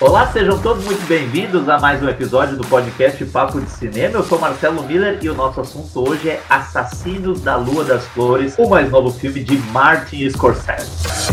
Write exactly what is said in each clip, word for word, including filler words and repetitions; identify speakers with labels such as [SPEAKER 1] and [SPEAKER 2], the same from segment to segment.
[SPEAKER 1] Olá, sejam todos muito bem-vindos a mais um episódio do podcast Papo de Cinema. Eu sou Marcelo Miller e o nosso assunto hoje é Assassinos da Lua das Flores, o mais novo filme de Martin Scorsese.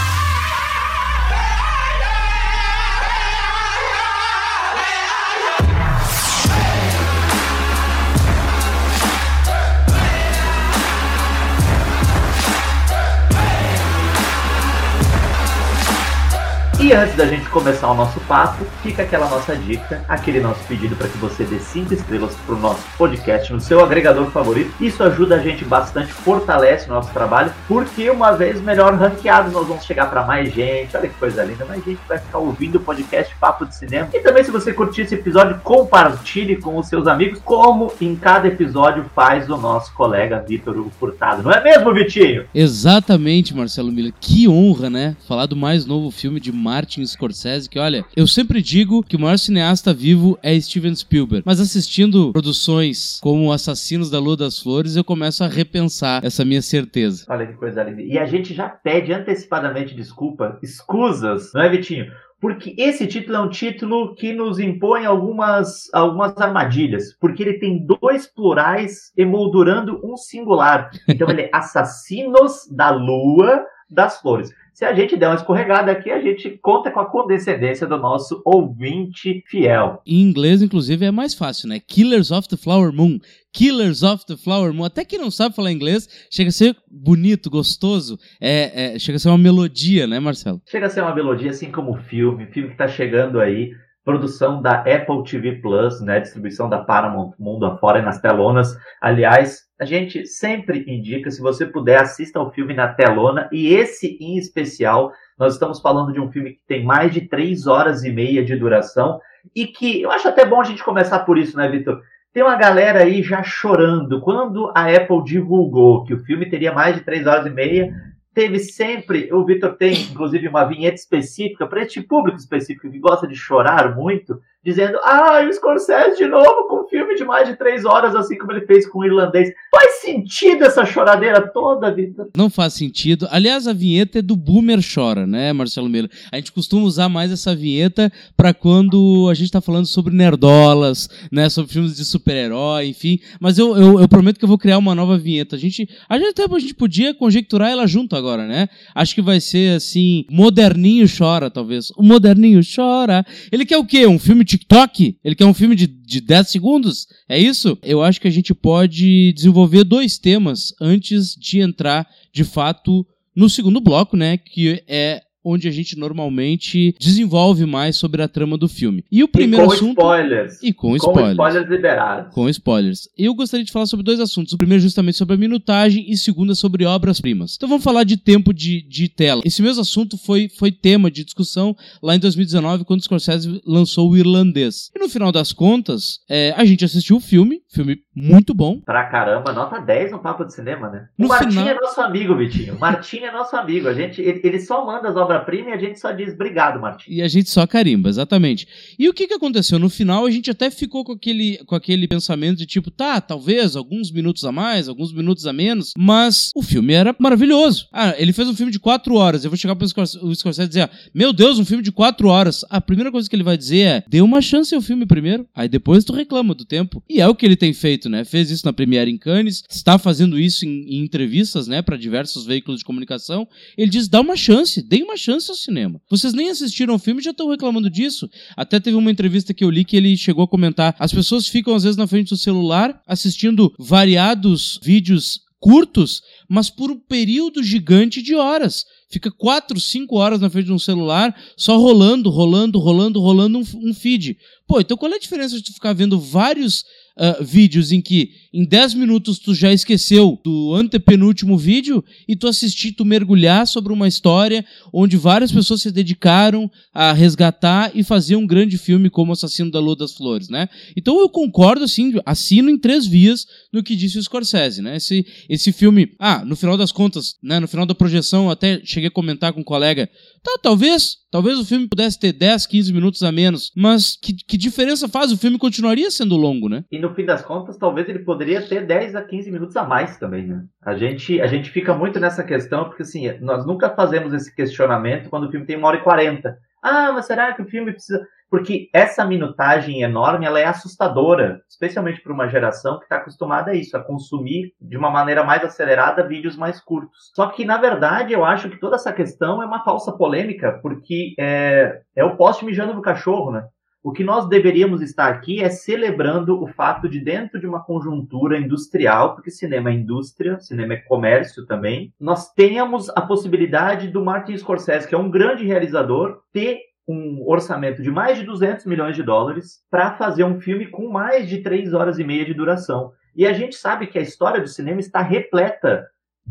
[SPEAKER 1] E antes da gente começar o nosso papo, fica aquela nossa dica, aquele nosso pedido para que você dê cinco estrelas para o nosso podcast no seu agregador favorito. Isso ajuda a gente bastante, fortalece o nosso trabalho, porque uma vez melhor ranqueados nós vamos chegar para mais gente. Olha que coisa linda, mais gente vai ficar ouvindo o podcast Papo de Cinema. E também, se você curtir esse episódio, compartilhe com os seus amigos, como em cada episódio faz o nosso colega Vitor Hugo Furtado. Não é mesmo, Vitinho?
[SPEAKER 2] Exatamente, Marcelo Miller. Que honra, né? Falar do mais novo filme de Martin Scorsese, que olha, eu sempre digo que o maior cineasta vivo é Steven Spielberg, mas assistindo produções como Assassinos da Lua das Flores, eu começo a repensar essa minha certeza.
[SPEAKER 1] Olha que coisa linda. E a gente já pede antecipadamente desculpa, escusas, não é, Vitinho? Porque esse título é um título que nos impõe algumas, algumas armadilhas, porque ele tem dois plurais emoldurando um singular. Então ele é Assassinos da Lua das Flores. Se a gente der uma escorregada aqui, a gente conta com a condescendência do nosso ouvinte fiel.
[SPEAKER 2] Em inglês, inclusive, é mais fácil, né? Killers of the Flower Moon. Killers of the Flower Moon. Até quem não sabe falar inglês, chega a ser bonito, gostoso. É, é, chega a ser uma melodia, né, Marcelo?
[SPEAKER 1] Chega a ser uma melodia, assim como o filme. Filme que tá chegando aí. Produção da Apple T V Plus, né? Distribuição da Paramount mundo afora e nas telonas. Aliás, a gente sempre indica, se você puder, assista ao filme na telona. E esse em especial, nós estamos falando de um filme que tem mais de três horas e meia de duração. E que eu acho até bom a gente começar por isso, né, Vitor? Tem uma galera aí já chorando. Quando a Apple divulgou que o filme teria mais de três horas e meia... Teve sempre, o Vitor tem inclusive uma vinheta específica para este público específico que gosta de chorar muito, dizendo, ah, o Scorsese de novo com um filme de mais de três horas, assim como ele fez com o Irlandês. Faz sentido essa choradeira toda, Vitor?
[SPEAKER 2] Não faz sentido. Aliás, a vinheta é do Boomer Chora, né, Marcelo Miller? A gente costuma usar mais essa vinheta para quando a gente tá falando sobre nerdolas, né, sobre filmes de super-herói, enfim. Mas eu, eu, eu prometo que eu vou criar uma nova vinheta. A gente, a gente até a gente podia conjecturar ela junto agora, né? Acho que vai ser assim, Moderninho Chora, talvez. O Moderninho Chora. Ele quer o quê? Um filme TikTok? Ele quer um filme de, de dez segundos? É isso? Eu acho que a gente pode desenvolver dois temas antes de entrar, de fato, no segundo bloco, né? Que é onde a gente normalmente desenvolve mais sobre a trama do filme. E o primeiro
[SPEAKER 1] e com
[SPEAKER 2] assunto...
[SPEAKER 1] Spoilers.
[SPEAKER 2] E com,
[SPEAKER 1] com
[SPEAKER 2] spoilers.
[SPEAKER 1] spoilers liberados.
[SPEAKER 2] Com spoilers. Eu gostaria de falar sobre dois assuntos. O primeiro justamente sobre a minutagem e o segundo é sobre obras-primas. Então vamos falar de tempo de, de tela. Esse mesmo assunto foi, foi tema de discussão lá em dois mil e dezenove, quando o Scorsese lançou o Irlandês. E no final das contas, é, a gente assistiu o filme, filme muito bom.
[SPEAKER 1] Pra caramba, nota dez no Papo de Cinema, né?
[SPEAKER 2] No
[SPEAKER 1] o Martim
[SPEAKER 2] final...
[SPEAKER 1] é nosso amigo, Vitinho. O Martim é nosso amigo. A gente, ele, ele só manda as obras-primas e a gente só diz obrigado, Martim.
[SPEAKER 2] E a gente só carimba, exatamente. E o que que aconteceu? No final, a gente até ficou com aquele, com aquele pensamento de tipo, tá, talvez alguns minutos a mais, alguns minutos a menos, mas o filme era maravilhoso. Ah, ele fez um filme de quatro horas. Eu vou chegar pro Scorsese, o Scorsese e dizer, meu Deus, um filme de quatro horas. A primeira coisa que ele vai dizer é, dê uma chance ao filme primeiro, aí depois tu reclama do tempo. E é o que ele tem feito, né? Fez isso na Premiere em Cannes, está fazendo isso em, em entrevistas, né, para diversos veículos de comunicação. Ele diz, dá uma chance, dê uma chance ao cinema. Vocês nem assistiram o filme e já estão reclamando disso. Até teve uma entrevista que eu li que ele chegou a comentar, as pessoas ficam às vezes na frente do celular assistindo variados vídeos curtos, mas por um período gigante de horas. Fica quatro, cinco horas na frente de um celular, só rolando, rolando, rolando, rolando um, um feed. Pô, então qual é a diferença de tu ficar vendo vários uh, vídeos em que em dez minutos tu já esqueceu do antepenúltimo vídeo e tu assistir, tu mergulhar sobre uma história onde várias pessoas se dedicaram a resgatar e fazer um grande filme como Assassino da Lua das Flores, né? Então eu concordo, assim, assino em três vias no que disse o Scorsese, né? Esse, esse filme, ah, no final das contas, né, no final da projeção, eu até cheguei a comentar com um colega, tá, talvez, talvez o filme pudesse ter dez, quinze minutos a menos, mas que, que diferença faz? O filme continuaria sendo longo, né?
[SPEAKER 1] E no fim das contas, talvez ele poderia ter dez a quinze minutos a mais também, né? A gente, a gente fica muito nessa questão, porque assim, nós nunca fazemos esse questionamento quando o filme tem uma hora e quarenta. Ah, mas será que o filme precisa... Porque essa minutagem enorme, ela é assustadora, especialmente para uma geração que está acostumada a isso, a consumir de uma maneira mais acelerada vídeos mais curtos. Só que, na verdade, eu acho que toda essa questão é uma falsa polêmica, porque é, é o poste mijando no cachorro, né? O que nós deveríamos estar aqui é celebrando o fato de, dentro de uma conjuntura industrial, porque cinema é indústria, cinema é comércio também, nós tenhamos a possibilidade do Martin Scorsese, que é um grande realizador, ter um orçamento de mais de duzentos milhões de dólares para fazer um filme com mais de três horas e meia de duração. E a gente sabe que a história do cinema está repleta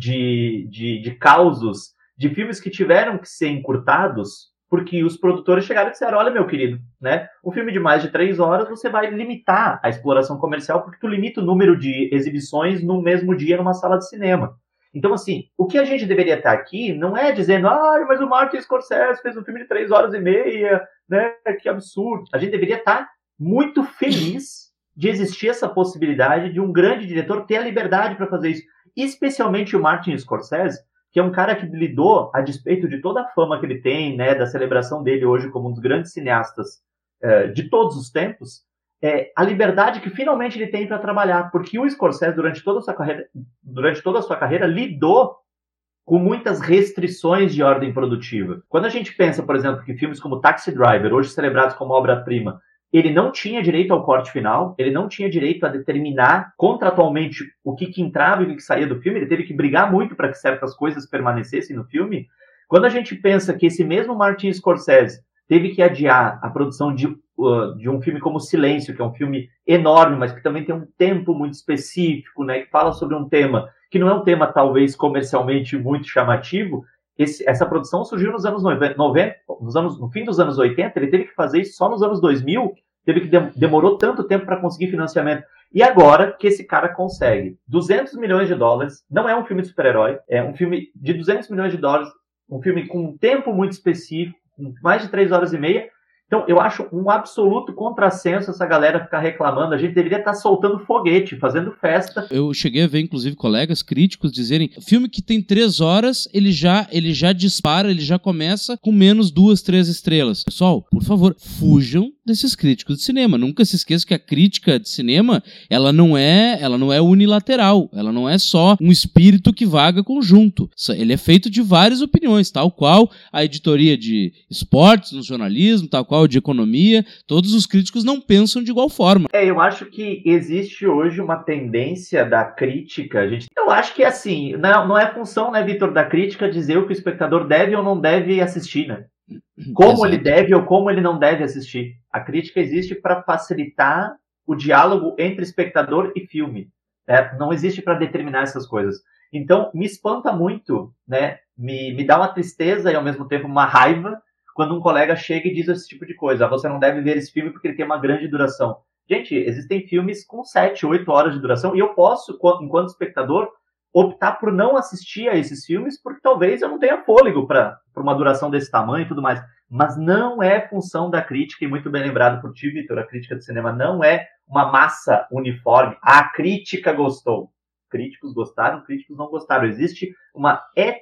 [SPEAKER 1] de, de, de causos, de filmes que tiveram que ser encurtados, porque os produtores chegaram e disseram, olha, meu querido, né, um filme de mais de três horas você vai limitar a exploração comercial, porque tu limita o número de exibições no mesmo dia numa sala de cinema. Então, assim, o que a gente deveria estar aqui não é dizendo, ah, mas o Martin Scorsese fez um filme de três horas e meia, né, que absurdo. A gente deveria estar muito feliz de existir essa possibilidade de um grande diretor ter a liberdade para fazer isso. Especialmente o Martin Scorsese, que é um cara que lidou, a despeito de toda a fama que ele tem, né, da celebração dele hoje como um dos grandes cineastas eh, de todos os tempos, É, a liberdade que finalmente ele tem para trabalhar, porque o Scorsese, durante toda a sua carreira, durante toda a sua carreira, lidou com muitas restrições de ordem produtiva. Quando a gente pensa, por exemplo, que filmes como Taxi Driver, hoje celebrados como obra-prima, ele não tinha direito ao corte final, ele não tinha direito a determinar contratualmente o que, que entrava e o que, que saía do filme, ele teve que brigar muito para que certas coisas permanecessem no filme. Quando a gente pensa que esse mesmo Martin Scorsese teve que adiar a produção de, uh, de um filme como Silêncio, que é um filme enorme, mas que também tem um tempo muito específico, né, que fala sobre um tema que não é um tema talvez comercialmente muito chamativo. Esse, essa produção surgiu nos anos noventa, nos anos, no fim dos anos oitenta, ele teve que fazer isso só nos anos dois mil, teve que de, demorou tanto tempo para conseguir financiamento. E agora que esse cara consegue duzentos milhões de dólares, não é um filme de super-herói, é um filme de duzentos milhões de dólares, um filme com um tempo muito específico, mais de três horas e meia. Então, eu acho um absoluto contrassenso essa galera ficar reclamando. A gente deveria estar soltando foguete, fazendo festa.
[SPEAKER 2] Eu cheguei a ver, inclusive, colegas críticos dizerem filme que tem três horas, ele já, ele já dispara, ele já começa com menos duas, três estrelas. Pessoal, por favor, fujam desses críticos de cinema. Nunca se esqueça que a crítica de cinema, ela não é, ela não é unilateral. Ela não é só um espírito que vaga conjunto. Ele é feito de várias opiniões, tal qual a editoria de esportes, no jornalismo, tal qual de economia. Todos os críticos não pensam de igual forma.
[SPEAKER 1] É, eu acho que existe hoje uma tendência da crítica. Gente, eu acho que assim, não, não é função, né, Vitor, da crítica dizer o que o espectador deve ou não deve assistir, né? Como Exato. Ele deve ou como ele não deve assistir. A crítica existe para facilitar o diálogo entre espectador e filme. Né? Não existe para determinar essas coisas. Então, me espanta muito, né? me, me dá uma tristeza e, ao mesmo tempo, uma raiva quando um colega chega e diz esse tipo de coisa. Ah, você não deve ver esse filme porque ele tem uma grande duração. Gente, existem filmes com sete, oito horas de duração e eu posso, enquanto espectador, optar por não assistir a esses filmes porque talvez eu não tenha fôlego para uma duração desse tamanho e tudo mais. Mas não é função da crítica, e muito bem lembrado por ti, Vitor, a crítica de cinema não é uma massa uniforme. A crítica gostou. Críticos gostaram, críticos não gostaram. Existe uma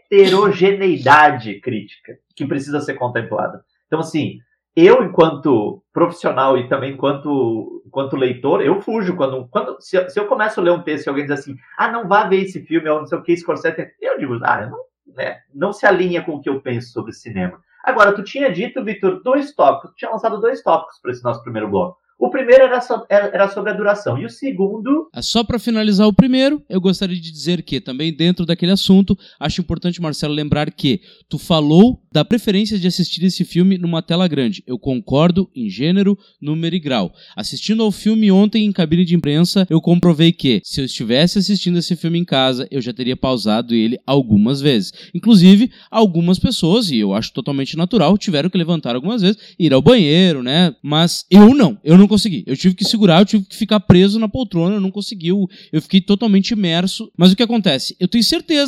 [SPEAKER 1] heterogeneidade crítica que precisa ser contemplada. Então, assim, eu, enquanto profissional e também enquanto, enquanto leitor, eu fujo. Quando, quando se, se eu começo a ler um texto e alguém diz assim, ah, não vá ver esse filme, ou não sei o que, Scorsese, eu digo, ah, não, né, não se alinha com o que eu penso sobre cinema. Agora, tu tinha dito, Vitor, dois tópicos, tu tinha lançado dois tópicos para esse nosso primeiro bloco. O primeiro era, so, era sobre a duração, e o segundo...
[SPEAKER 2] Só para finalizar o primeiro, eu gostaria de dizer que, também dentro daquele assunto, acho importante, Marcelo, lembrar que tu falou da preferência de assistir esse filme numa tela grande. Eu concordo em gênero, número e grau. Assistindo ao filme ontem em cabine de imprensa, eu comprovei que, se eu estivesse assistindo esse filme em casa, eu já teria pausado ele algumas vezes. Inclusive, algumas pessoas, e eu acho totalmente natural, tiveram que levantar algumas vezes, ir ao banheiro, né? Mas eu não, eu não consegui. Eu tive que segurar, eu tive que ficar preso na poltrona, eu não consegui, eu, eu fiquei totalmente imerso. Mas o que acontece? Eu tenho certeza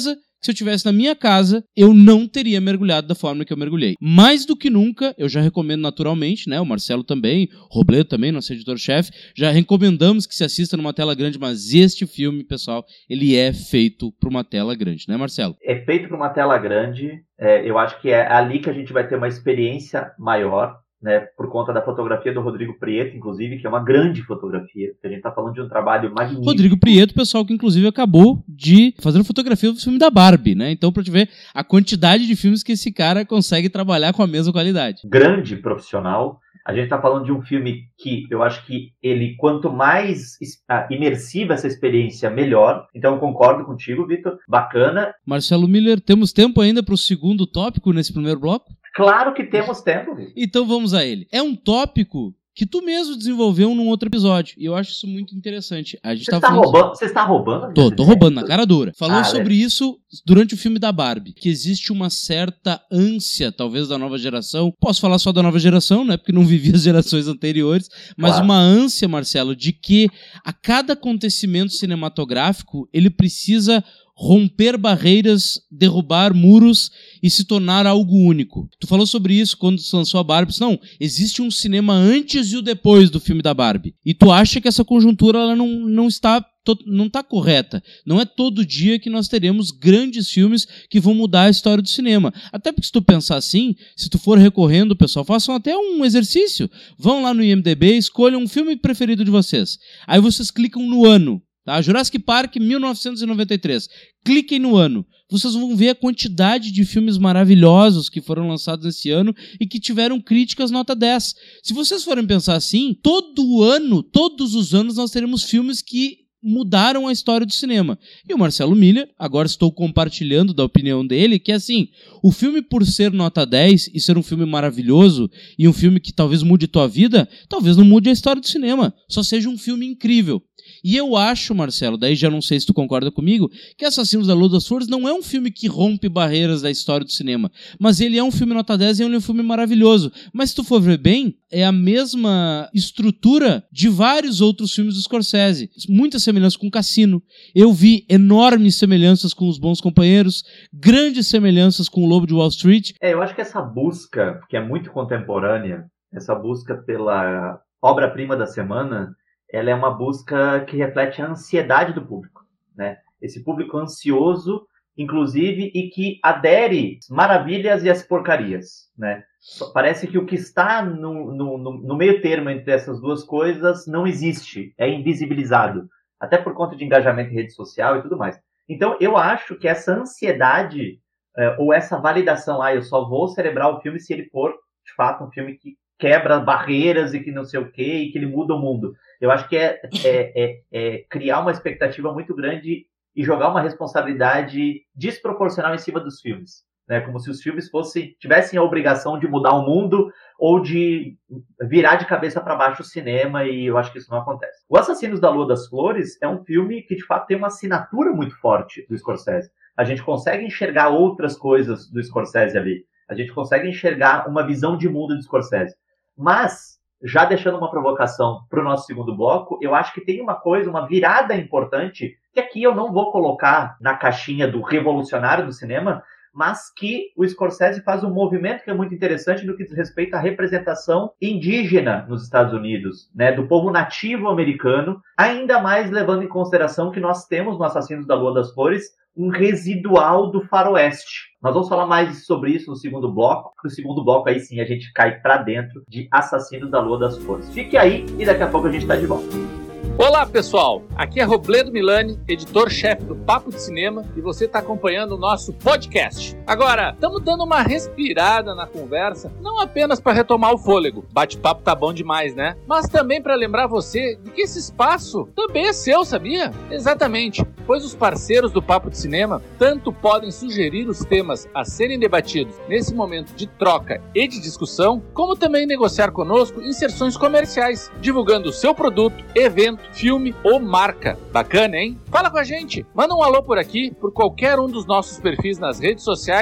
[SPEAKER 2] se eu tivesse na minha casa, eu não teria mergulhado da forma que eu mergulhei. Mais do que nunca, eu já recomendo naturalmente, né? O Marcelo também, o Robledo também, nosso editor-chefe, já recomendamos que se assista numa tela grande, mas este filme, pessoal, ele é feito para uma tela grande, né, Marcelo?
[SPEAKER 1] É feito para uma tela grande, é, eu acho que é ali que a gente vai ter uma experiência maior, né, por conta da fotografia do Rodrigo Prieto, inclusive, que é uma grande fotografia, que a gente está falando de um trabalho magnífico.
[SPEAKER 2] Rodrigo Prieto, pessoal, que inclusive acabou de fazer fotografia do filme da Barbie, né? Então, pra te ver a quantidade de filmes que esse cara consegue trabalhar com a mesma qualidade.
[SPEAKER 1] Grande profissional. A gente está falando de um filme que eu acho que ele, quanto mais imersiva essa experiência, melhor. Então eu concordo contigo, Vitor. Bacana.
[SPEAKER 2] Marcelo Miller, temos tempo ainda para o segundo tópico nesse primeiro bloco?
[SPEAKER 1] Claro que temos tempo, Vitor.
[SPEAKER 2] Então vamos a ele. É um tópico que tu mesmo desenvolveu num outro episódio. E eu acho isso muito interessante. A gente
[SPEAKER 1] você,
[SPEAKER 2] tá
[SPEAKER 1] está
[SPEAKER 2] falando...
[SPEAKER 1] roubando, você está roubando?
[SPEAKER 2] Tô, tô roubando na cara dura. Falou
[SPEAKER 1] ah,
[SPEAKER 2] sobre
[SPEAKER 1] é.
[SPEAKER 2] isso durante o filme da Barbie. Que existe uma certa ânsia, talvez, da nova geração. Posso falar só da nova geração, né? Porque não vivi as gerações anteriores. Mas claro. Uma ânsia, Marcelo, de que a cada acontecimento cinematográfico, ele precisa romper barreiras, derrubar muros e se tornar algo único. Tu falou sobre isso quando se lançou a Barbie. Não, existe um cinema antes e o depois do filme da Barbie. E tu acha que essa conjuntura ela não, não está... não está correta. Não é todo dia que nós teremos grandes filmes que vão mudar a história do cinema. Até porque se tu pensar assim, se tu for recorrendo, pessoal, façam até um exercício. Vão lá no I M D B, escolham um filme preferido de vocês. Aí vocês clicam no ano. Tá? Jurassic Park, mil novecentos e noventa e três. Cliquem no ano. Vocês vão ver a quantidade de filmes maravilhosos que foram lançados esse ano e que tiveram críticas nota dez. Se vocês forem pensar assim, todo ano, todos os anos, nós teremos filmes que mudaram a história do cinema. E o Marcelo Miller, agora estou compartilhando da opinião dele, que é assim, o filme por ser nota dez e ser um filme maravilhoso e um filme que talvez mude tua vida, talvez não mude a história do cinema, só seja um filme incrível. E eu acho, Marcelo, daí já não sei se tu concorda comigo, que Assassinos da Lua das Flores não é um filme que rompe barreiras da história do cinema, mas ele é um filme nota dez e ele é um filme maravilhoso. Mas se tu for ver bem, é a mesma estrutura de vários outros filmes do Scorsese. Muitas semelhanças com Cassino. Eu vi enormes semelhanças com Os Bons Companheiros, grandes semelhanças com O Lobo de Wall Street.
[SPEAKER 1] É, eu acho que essa busca, que é muito contemporânea, essa busca pela obra-prima da semana, ela é uma busca que reflete a ansiedade do público, né? Esse público ansioso, inclusive, e que adere às maravilhas e às porcarias, né? Parece que o que está no, no, no meio termo entre essas duas coisas não existe, é invisibilizado, até por conta de engajamento em rede social e tudo mais. Então, eu acho que essa ansiedade, é, ou essa validação, ah, eu só vou celebrar o filme se ele for, de fato, um filme que quebra barreiras e que não sei o quê, e que ele muda o mundo. Eu acho que é, é, é, é criar uma expectativa muito grande e jogar uma responsabilidade desproporcional em cima dos filmes, né? Como se os filmes fossem, tivessem a obrigação de mudar o mundo ou de virar de cabeça para baixo o cinema, e eu acho que isso não acontece. O Assassinos da Lua das Flores é um filme que, de fato, tem uma assinatura muito forte do Scorsese. A gente consegue enxergar outras coisas do Scorsese ali. A gente consegue enxergar uma visão de mundo do Scorsese. Mas, já deixando uma provocação para o nosso segundo bloco, eu acho que tem uma coisa, uma virada importante, que aqui eu não vou colocar na caixinha do revolucionário do cinema, mas que o Scorsese faz um movimento que é muito interessante no que diz respeito à representação indígena nos Estados Unidos, né, do povo nativo americano, ainda mais levando em consideração que nós temos no Assassinos da Lua das Flores um residual do faroeste. Nós vamos falar mais sobre isso no segundo bloco, porque no segundo bloco aí sim a gente cai pra dentro de Assassinos da Lua das Flores. Fique aí e daqui a pouco a gente tá de volta.
[SPEAKER 3] Olá pessoal, aqui é Robledo Milani, editor-chefe do Papo de Cinema, e você está acompanhando o nosso podcast. Agora, estamos dando uma respirada na conversa, não apenas para retomar o fôlego, bate-papo tá bom demais, né? Mas também para lembrar você de que esse espaço também é seu, sabia? Exatamente, pois os parceiros do Papo de Cinema tanto podem sugerir os temas a serem debatidos nesse momento de troca e de discussão, como também negociar conosco inserções comerciais, divulgando o seu produto, evento, filme ou marca. Bacana, hein? Fala com a gente! Manda um alô por aqui, por qualquer um dos nossos perfis nas redes sociais,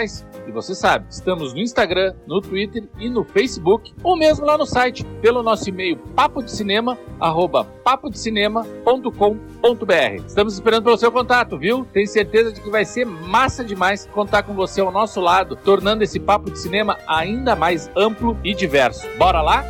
[SPEAKER 3] E você sabe, estamos no Instagram, no Twitter e no Facebook, ou mesmo lá no site, pelo nosso e-mail papodecinema, arroba papodecinema ponto com ponto br. Estamos esperando pelo seu contato, viu? Tenho certeza de que vai ser massa demais contar com você ao nosso lado, tornando esse Papo de Cinema ainda mais amplo e diverso. Bora lá?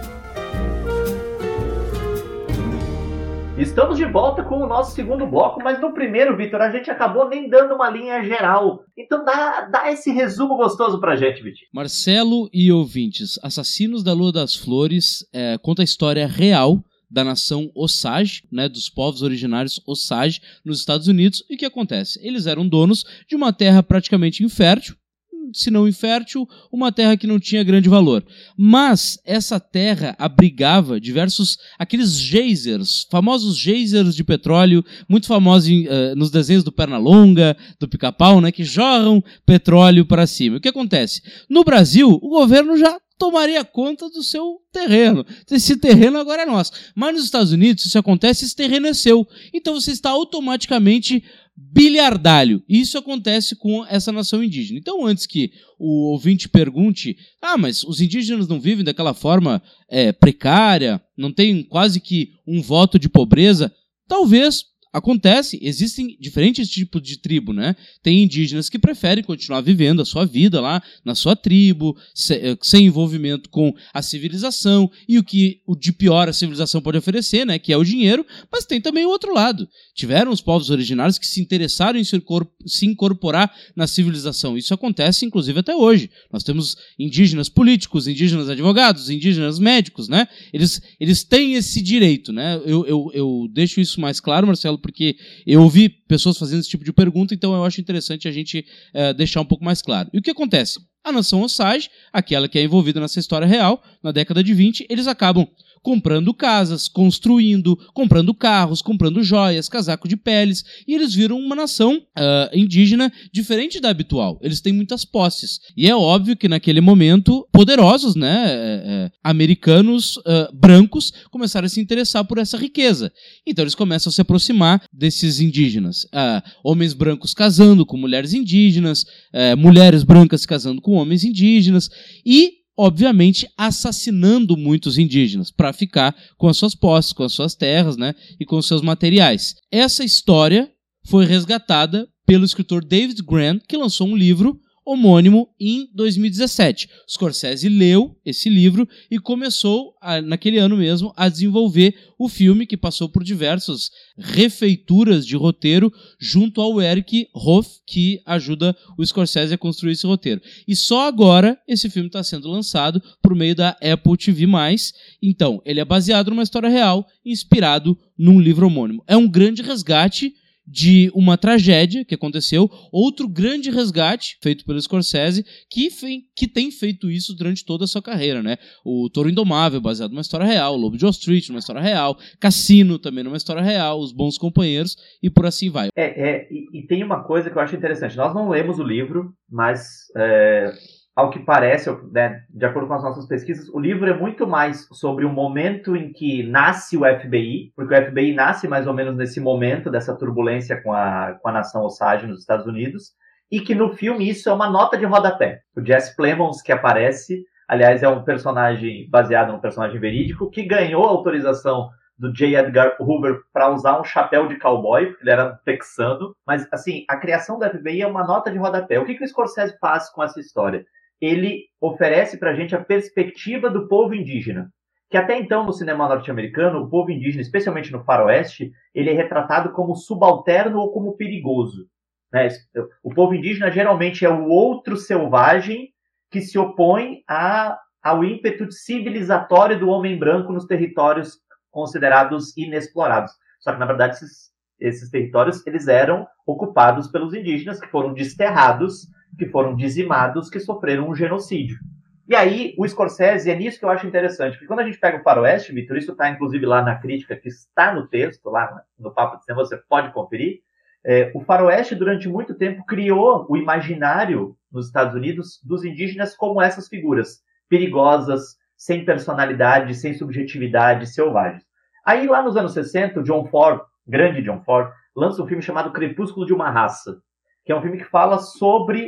[SPEAKER 1] Estamos de volta com o nosso segundo bloco, mas no primeiro, Vitor, a gente acabou nem dando uma linha geral. Então dá, dá esse resumo gostoso pra gente, Vitor.
[SPEAKER 2] Marcelo e ouvintes, Assassinos da Lua das Flores é, conta a história real da nação Osage, né, dos povos originários Osage nos Estados Unidos. E o que acontece? Eles eram donos de uma terra praticamente infértil, se não infértil, uma terra que não tinha grande valor. Mas essa terra abrigava diversos, aqueles geysers, famosos geysers de petróleo, muito famosos uh, nos desenhos do Pernalonga, do Pica-Pau, né, que jorram petróleo para cima. O que acontece? No Brasil, o governo já tomaria conta do seu terreno. Esse terreno agora é nosso. Mas nos Estados Unidos, se isso acontece, esse terreno é seu. Então você está automaticamente bilhardário. Isso acontece com essa nação indígena. Então, antes que o ouvinte pergunte, ah, mas os indígenas não vivem daquela forma é, precária, não tem quase que um voto de pobreza, talvez acontece, existem diferentes tipos de tribo, né? Tem indígenas que preferem continuar vivendo a sua vida lá na sua tribo, se, sem envolvimento com a civilização e o que o de pior a civilização pode oferecer, né? Que é o dinheiro, mas tem também o outro lado. Tiveram os povos originários que se interessaram em se, corp- se incorporar na civilização. Isso acontece, inclusive, até hoje. Nós temos indígenas políticos, indígenas advogados, indígenas médicos, né? Eles, eles têm esse direito, né? Eu, eu, eu deixo isso mais claro, Marcelo, porque eu ouvi pessoas fazendo esse tipo de pergunta, então eu acho interessante a gente uh, deixar um pouco mais claro. E o que acontece? A nação Osage, aquela que é envolvida nessa história real, na década de vinte, eles acabam comprando casas, construindo, comprando carros, comprando joias, casaco de peles, e eles viram uma nação uh, indígena diferente da habitual. Eles têm muitas posses. E é óbvio que naquele momento, poderosos, né, é, é, americanos uh, brancos começaram a se interessar por essa riqueza. Então eles começam a se aproximar desses indígenas. Uh, homens brancos casando com mulheres indígenas, uh, mulheres brancas casando com homens indígenas, e obviamente assassinando muitos indígenas para ficar com as suas posses, com as suas terras, né, e com os seus materiais. Essa história foi resgatada pelo escritor David Grann, que lançou um livro homônimo em dois mil e dezessete. Scorsese leu esse livro e começou, a, naquele ano mesmo, a desenvolver o filme, que passou por diversas refeituras de roteiro junto ao Eric Roth, que ajuda o Scorsese a construir esse roteiro. E só agora esse filme está sendo lançado por meio da Apple T V mais. Então, ele é baseado numa história real, inspirado num livro homônimo. É um grande resgate de uma tragédia que aconteceu, outro grande resgate feito pelo Scorsese, que, fei, que tem feito isso durante toda a sua carreira, né? O Touro Indomável, baseado numa história real, o Lobo de Wall Street, numa história real, Cassino, também numa história real, Os Bons Companheiros, e por assim vai.
[SPEAKER 1] É, é e, e tem uma coisa que eu acho interessante. Nós não lemos o livro, mas é, ao que parece, né, de acordo com as nossas pesquisas, o livro é muito mais sobre o momento em que nasce o F B I, porque o F B I nasce mais ou menos nesse momento dessa turbulência com a, com a nação Osage nos Estados Unidos, e que no filme isso é uma nota de rodapé. O Jesse Plemons, que aparece, aliás, é um personagem baseado num personagem verídico, que ganhou a autorização do J. Edgar Hoover para usar um chapéu de cowboy, porque ele era um texano. Mas, assim, a criação do F B I é uma nota de rodapé. O que, que o Scorsese faz com essa história? Ele oferece para a gente a perspectiva do povo indígena, que até então no cinema norte-americano, o povo indígena, especialmente no faroeste, ele é retratado como subalterno ou como perigoso, né? O povo indígena geralmente é o outro selvagem que se opõe a, ao ímpeto civilizatório do homem branco nos territórios considerados inexplorados. Só que, na verdade, esses, esses territórios eles eram ocupados pelos indígenas, que foram desterrados, que foram dizimados, que sofreram um genocídio. E aí, o Scorsese, é nisso que eu acho interessante, porque quando a gente pega o faroeste, Vitor, isso está inclusive lá na crítica, que está no texto, lá no Papo de Cinema, você pode conferir, é, o faroeste, durante muito tempo, criou o imaginário nos Estados Unidos dos indígenas como essas figuras perigosas, sem personalidade, sem subjetividade, selvagens. Aí, lá nos anos sessenta, o John Ford, grande John Ford, lança um filme chamado Crepúsculo de uma Raça, que é um filme que fala sobre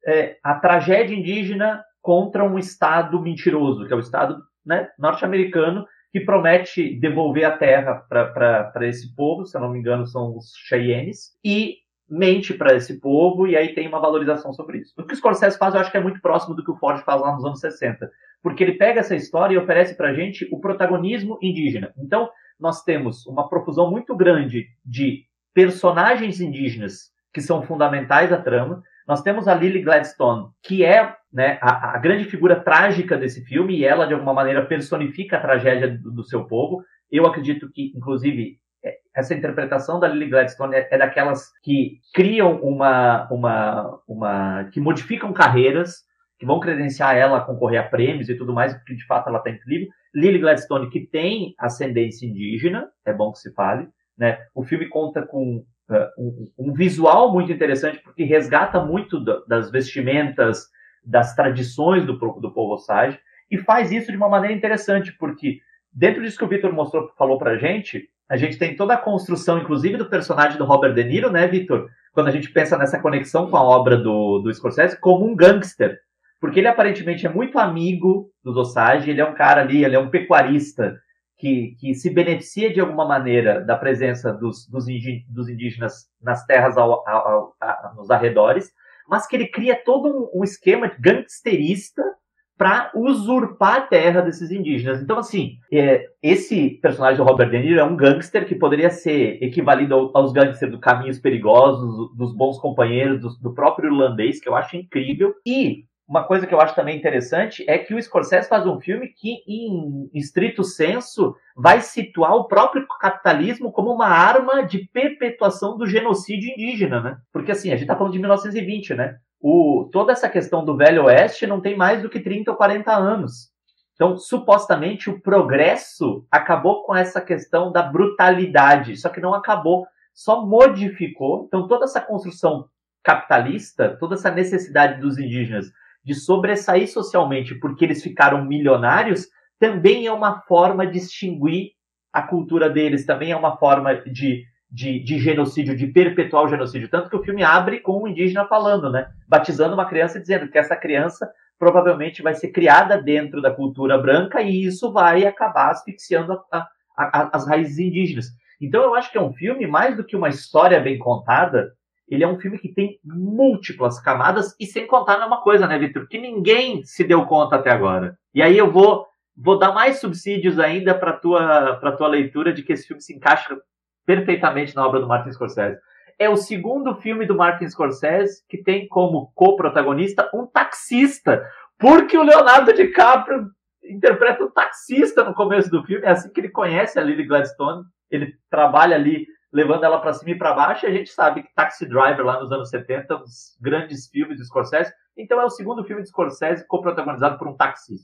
[SPEAKER 1] é, a tragédia indígena contra um Estado mentiroso, que é o Estado, né, norte-americano, que promete devolver a terra para esse povo, se eu não me engano são os Cheyennes, e mente para esse povo, e aí tem uma valorização sobre isso. O que o Scorsese faz, eu acho que é muito próximo do que o Ford faz lá nos anos sessenta, porque ele pega essa história e oferece para a gente o protagonismo indígena. Então, nós temos uma profusão muito grande de personagens indígenas que são fundamentais à trama. Nós temos a Lily Gladstone, que é, né, a, a grande figura trágica desse filme, e ela, de alguma maneira, personifica a tragédia do, do seu povo. Eu acredito que, inclusive, essa interpretação da Lily Gladstone é, é daquelas que criam uma, uma, uma... que modificam carreiras, que vão credenciar ela a concorrer a prêmios e tudo mais, porque, de fato, ela está incrível. Lily Gladstone, que tem ascendência indígena, é bom que se fale, né? O filme conta com Um, um visual muito interessante, porque resgata muito do, das vestimentas, das tradições do, do povo Osage, e faz isso de uma maneira interessante, porque dentro disso que o Vitor mostrou, falou pra gente, a gente tem toda a construção, inclusive, do personagem do Robert De Niro, né, Vitor? Quando a gente pensa nessa conexão com a obra do, do Scorsese, como um gangster, porque ele aparentemente é muito amigo dos Osage, ele é um cara ali, ele é um pecuarista, Que, que se beneficia de alguma maneira da presença dos, dos, indi, dos indígenas nas terras ao, ao, ao, a, nos arredores, mas que ele cria todo um, um esquema gangsterista para usurpar a terra desses indígenas. Então, assim, é, esse personagem do Robert De Niro é um gangster que poderia ser equivalido aos gangsters do Caminhos Perigosos, dos Bons Companheiros, do, do próprio irlandês, que eu acho incrível. E uma coisa que eu acho também interessante é que o Scorsese faz um filme que, em estrito senso, vai situar o próprio capitalismo como uma arma de perpetuação do genocídio indígena, né? Porque, assim, a gente tá falando de mil novecentos e vinte, né? O, toda essa questão do Velho Oeste não tem mais do que trinta ou quarenta anos. Então, supostamente, o progresso acabou com essa questão da brutalidade, só que não acabou, só modificou. Então, toda essa construção capitalista, toda essa necessidade dos indígenas de sobressair socialmente porque eles ficaram milionários, também é uma forma de extinguir a cultura deles, também é uma forma de, de, de genocídio, de perpetuar o genocídio. Tanto que o filme abre com um indígena falando, né? Batizando uma criança e dizendo que essa criança provavelmente vai ser criada dentro da cultura branca e isso vai acabar asfixiando a, a, a, as raízes indígenas. Então eu acho que é um filme, mais do que uma história bem contada, ele é um filme que tem múltiplas camadas, e sem contar numa coisa, né, Vitor? Que ninguém se deu conta até agora. E aí eu vou, vou dar mais subsídios ainda para a tua, para tua leitura de que esse filme se encaixa perfeitamente na obra do Martin Scorsese. É o segundo filme do Martin Scorsese que tem como co-protagonista um taxista, porque o Leonardo DiCaprio interpreta um taxista no começo do filme, é assim que ele conhece a Lily Gladstone, ele trabalha ali levando ela para cima e para baixo, e a gente sabe que Taxi Driver, lá nos anos setenta, um dos grandes filmes de Scorsese, então é o segundo filme de Scorsese co-protagonizado por um taxista.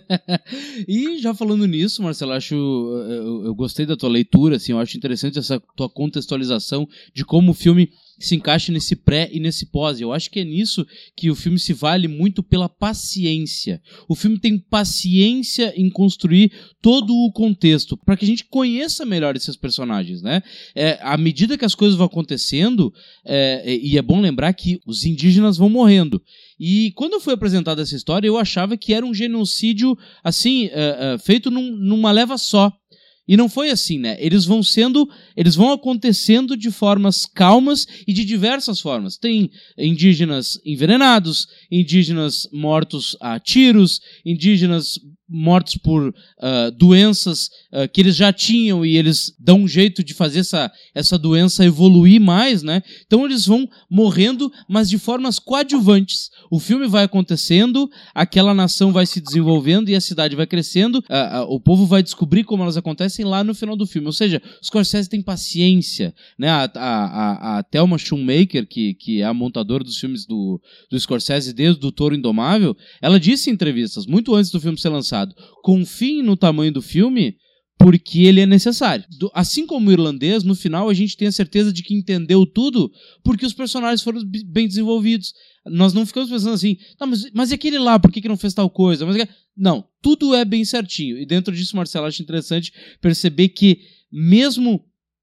[SPEAKER 2] E já falando nisso, Marcelo, acho, eu, eu gostei da tua leitura, assim, eu acho interessante essa tua contextualização de como o filme se encaixa nesse pré e nesse pós. Eu acho que é nisso que o filme se vale muito pela paciência. O filme tem paciência em construir todo o contexto, para que a gente conheça melhor esses personagens, né? É, à medida que as coisas vão acontecendo, é, e é bom lembrar que os indígenas vão morrendo. E quando foi apresentada essa história, eu achava que era um genocídio, assim, uh, uh, feito num, numa leva só. E não foi assim, né? Eles vão sendo, eles vão acontecendo de formas calmas e de diversas formas. Tem indígenas envenenados, indígenas mortos a tiros, indígenas mortos por uh, doenças uh, que eles já tinham e eles dão um jeito de fazer essa, essa doença evoluir mais, né? Então eles vão morrendo, mas de formas coadjuvantes. O filme vai acontecendo, aquela nação vai se desenvolvendo e a cidade vai crescendo, uh, uh, o povo vai descobrir como elas acontecem lá no final do filme. Ou seja, os Scorsese têm paciência, né? A, a, a, a Thelma Schoonmaker, que, que é a montadora dos filmes do, do Scorsese desde o Touro Indomável, ela disse em entrevistas, muito antes do filme ser lançado, confiem no tamanho do filme porque ele é necessário. Do, assim como o irlandês, no final a gente tem a certeza de que entendeu tudo porque os personagens foram b- bem desenvolvidos. Nós não ficamos pensando assim, tá, mas, mas e aquele lá, por que, que não fez tal coisa? Mas, não, tudo é bem certinho. E dentro disso, Marcelo, acho interessante perceber que mesmo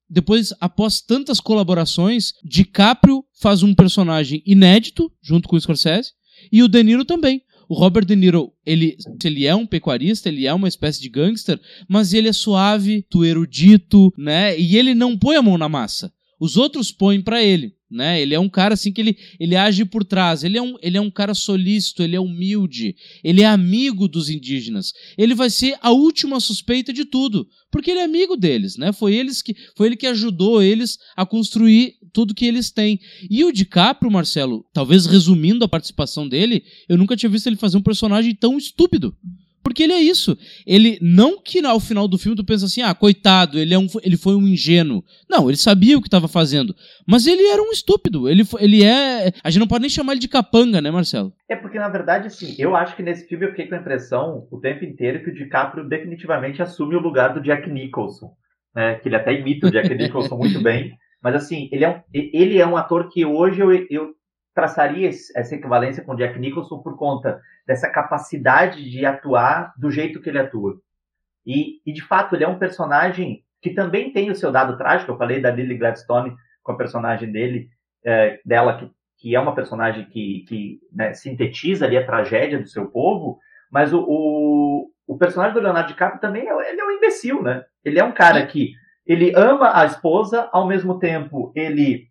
[SPEAKER 2] depois, após tantas colaborações, DiCaprio faz um personagem inédito, junto com o Scorsese, e o De Niro também. O Robert De Niro, ele, ele é um pecuarista, ele é uma espécie de gangster, mas ele é suave, erudito, né? E ele não põe a mão na massa. Os outros põem pra ele, né? Ele é um cara assim que ele, ele age por trás. Ele é, um, ele é um cara solícito, ele é humilde, ele é amigo dos indígenas. Ele vai ser a última suspeita de tudo, porque ele é amigo deles, né? Foi, eles que, foi ele que ajudou eles a construir tudo que eles têm. E o DiCaprio, Marcelo, talvez resumindo a participação dele, eu nunca tinha visto ele fazer um personagem tão estúpido. Porque ele é isso. Ele, não que ao final do filme tu pensa assim, ah, coitado, ele, é um, ele foi um ingênuo. Não, ele sabia o que estava fazendo. Mas ele era um estúpido. Ele, ele é... A gente não pode nem chamar ele de capanga, né, Marcelo?
[SPEAKER 1] É porque, na verdade, assim, eu acho que nesse filme eu fiquei com a impressão o tempo inteiro que o DiCaprio definitivamente assume o lugar do Jack Nicholson. Né? Que ele até imita o Jack Nicholson muito bem. Mas, assim, ele é um, ele é um ator que hoje eu... eu traçaria essa equivalência com Jack Nicholson por conta dessa capacidade de atuar do jeito que ele atua. E, e, de fato, ele é um personagem que também tem o seu dado trágico. Eu falei da Lily Gladstone com a personagem dele, é, dela, que, que é uma personagem que, que né, sintetiza ali a tragédia do seu povo, mas o, o, o personagem do Leonardo DiCaprio também é, ele é um imbecil, né? Ele é um cara que ele ama a esposa, ao mesmo tempo ele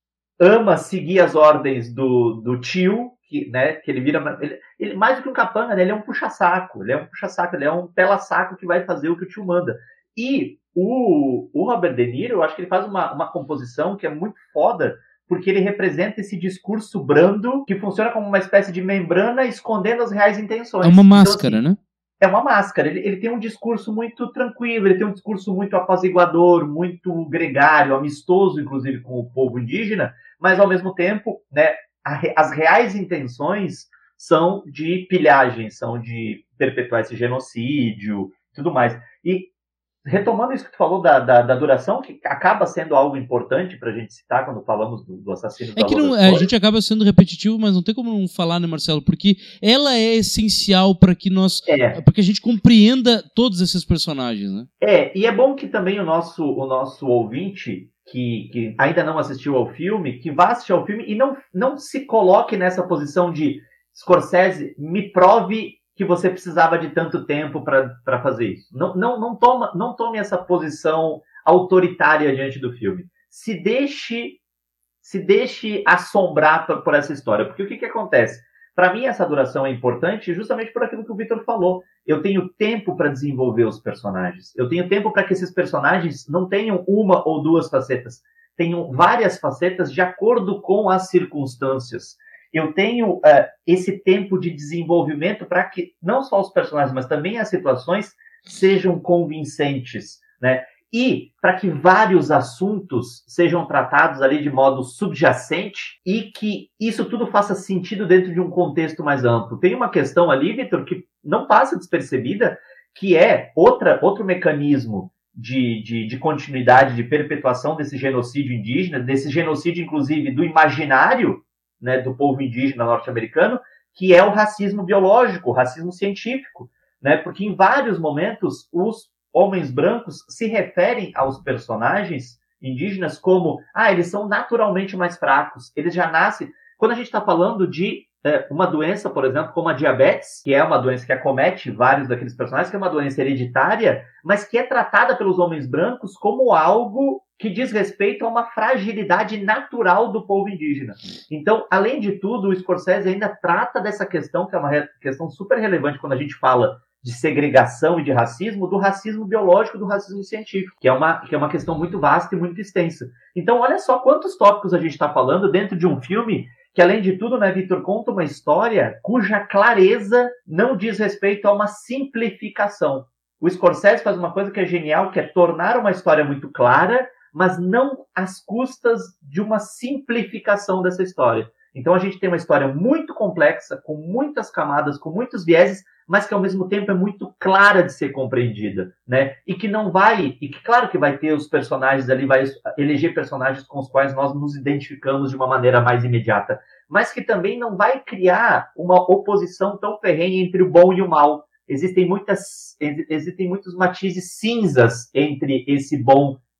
[SPEAKER 1] ama seguir as ordens do, do tio, que, né, que ele vira... Ele, ele, mais do que um capanga, né, ele é um puxa-saco. Ele é um puxa-saco, ele é um pela-saco que vai fazer o que o tio manda. E o, o Robert De Niro, eu acho que ele faz uma, uma composição que é muito foda, porque ele representa esse discurso brando que funciona como uma espécie de membrana escondendo as reais intenções.
[SPEAKER 2] É uma máscara, então, assim, né?
[SPEAKER 1] É uma máscara. Ele, ele tem um discurso muito tranquilo, ele tem um discurso muito apaziguador, muito gregário, amistoso, inclusive, com o povo indígena, mas, ao mesmo tempo, né, a, as reais intenções são de pilhagem, são de perpetuar esse genocídio e tudo mais. E, retomando isso que tu falou da, da, da duração, que acaba sendo algo importante pra gente citar quando falamos do, do assassino
[SPEAKER 2] é
[SPEAKER 1] da
[SPEAKER 2] que não, a gente acaba sendo repetitivo, mas não tem como não falar, né, Marcelo? Porque ela é essencial para que nós, é. para que a gente compreenda todos esses personagens, né?
[SPEAKER 1] É, e é bom que também o nosso, o nosso ouvinte, que, que ainda não assistiu ao filme, que vá assistir ao filme e não, não se coloque nessa posição de Scorsese, me prove que você precisava de tanto tempo para fazer isso. Não, não, não, toma, não tome essa posição autoritária diante do filme. Se deixe, se deixe assombrar por, por essa história. Porque o que, que acontece? Para mim, essa duração é importante justamente por aquilo que o Victor falou. Eu tenho tempo para desenvolver os personagens. Eu tenho tempo para que esses personagens não tenham uma ou duas facetas. Tenham várias facetas de acordo com as circunstâncias. Eu tenho uh, esse tempo de desenvolvimento para que não só os personagens, mas também as situações sejam convincentes, né? E para que vários assuntos sejam tratados ali de modo subjacente e que isso tudo faça sentido dentro de um contexto mais amplo. Tem uma questão ali, Victor, que não passa despercebida, que é outra, outro mecanismo de, de, de continuidade, de perpetuação desse genocídio indígena, desse genocídio, inclusive, do imaginário, né, do povo indígena norte-americano, que é o racismo biológico, o racismo científico, né, porque em vários momentos os homens brancos se referem aos personagens indígenas como, ah, eles são naturalmente mais fracos, eles já nascem... Quando a gente está falando de é, uma doença, por exemplo, como a diabetes, que é uma doença que acomete vários daqueles personagens, que é uma doença hereditária, mas que é tratada pelos homens brancos como algo que diz respeito a uma fragilidade natural do povo indígena. Então, além de tudo, o Scorsese ainda trata dessa questão, que é uma questão super relevante quando a gente fala de segregação e de racismo, do racismo biológico, do racismo científico, que é uma, que é uma questão muito vasta e muito extensa. Então, olha só quantos tópicos a gente está falando dentro de um filme que, além de tudo, né, Victor, conta uma história cuja clareza não diz respeito a uma simplificação. O Scorsese faz uma coisa que é genial, que é tornar uma história muito clara, mas não às custas de uma simplificação dessa história. Então a gente tem uma história muito complexa, com muitas camadas, com muitos vieses, mas que ao mesmo tempo é muito clara de ser compreendida, né? E que não vai, e que claro que vai ter os personagens ali, vai eleger personagens com os quais nós nos identificamos de uma maneira mais imediata, mas que também não vai criar uma oposição tão ferrenha entre o bom e o mal. Existem muitas, existem muitos matizes cinzas entre esse bom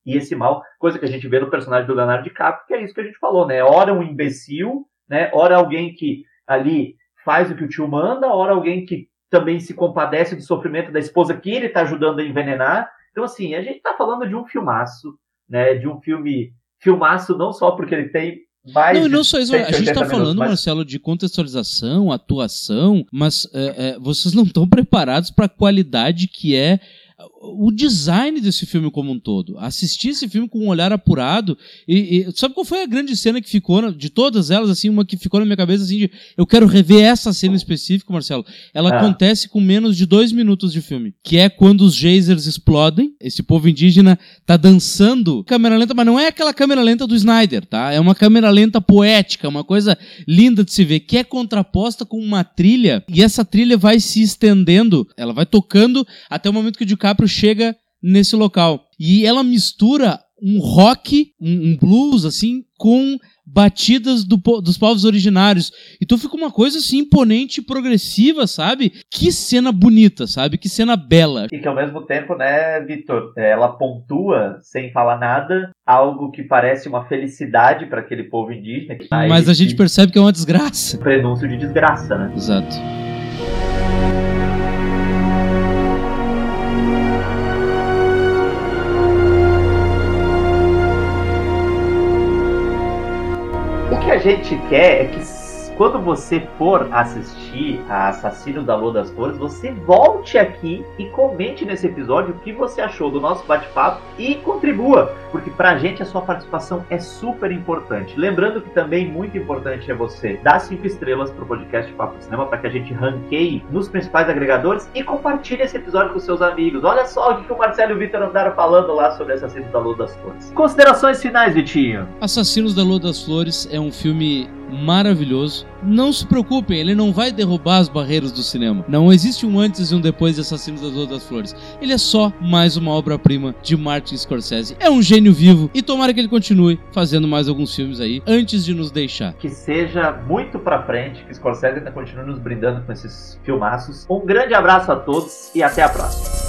[SPEAKER 1] e esse mal, coisa que a gente vê no personagem do Leonardo DiCaprio, que é isso que a gente falou, né? Ora um imbecil, né? Ora alguém que ali faz o que o tio manda, ora alguém que também se compadece do sofrimento da esposa que ele está ajudando a envenenar. Então, assim, a gente está falando de um filmaço, né? De um filme, filmaço não só porque ele tem mais
[SPEAKER 2] Não, não só isso, a gente está falando,
[SPEAKER 1] minutos, mas...
[SPEAKER 2] Marcelo, de contextualização, atuação, mas é, é, vocês não estão preparados para a qualidade que é o design desse filme como um todo. Assistir esse filme com um olhar apurado e, e sabe qual foi a grande cena que ficou, de todas elas, assim, uma que ficou na minha cabeça, assim, de, eu quero rever essa cena específica, Marcelo. Ela ah. acontece com menos de dois minutos de filme, que é quando os geysers explodem, esse povo indígena tá dançando câmera lenta, mas não é aquela câmera lenta do Snyder, tá? É uma câmera lenta poética, uma coisa linda de se ver, que é contraposta com uma trilha, e essa trilha vai se estendendo, ela vai tocando até o momento que o DiCaprio chega nesse local. E ela mistura um rock, um, um blues, assim, com batidas do, dos povos originários. Então fica uma coisa, assim, imponente e progressiva, sabe? Que cena bonita, sabe? Que cena bela.
[SPEAKER 1] E que ao mesmo tempo, né, Vitor, ela pontua, sem falar nada, algo que parece uma felicidade para aquele povo indígena. Que
[SPEAKER 2] Mas a gente percebe que é uma desgraça.
[SPEAKER 1] Um prenúncio de desgraça, né?
[SPEAKER 2] Exato.
[SPEAKER 1] O que a gente quer é que quando você for assistir a Assassinos da Lua das Flores, você volte aqui e comente nesse episódio o que você achou do nosso bate-papo e contribua, porque pra gente a sua participação é super importante. Lembrando que também muito importante é você dar cinco estrelas pro podcast Papo de Cinema para que a gente ranqueie nos principais agregadores e compartilhe esse episódio com seus amigos. Olha só o que o Marcelo e o Vitor andaram falando lá sobre Assassinos da Lua das Flores. Considerações finais, Vitinho?
[SPEAKER 2] Assassinos da Lua das Flores é um filme maravilhoso. Não se preocupem, ele não vai derrubar as barreiras do cinema. Não existe um antes e um depois de Assassinos da Lua das Flores. Ele é só mais uma obra-prima de Martin Scorsese. É um gênio vivo e tomara que ele continue fazendo mais alguns filmes aí antes de nos deixar.
[SPEAKER 1] Que seja muito pra frente, que Scorsese ainda continue nos brindando com esses filmaços. Um grande abraço a todos e até a próxima.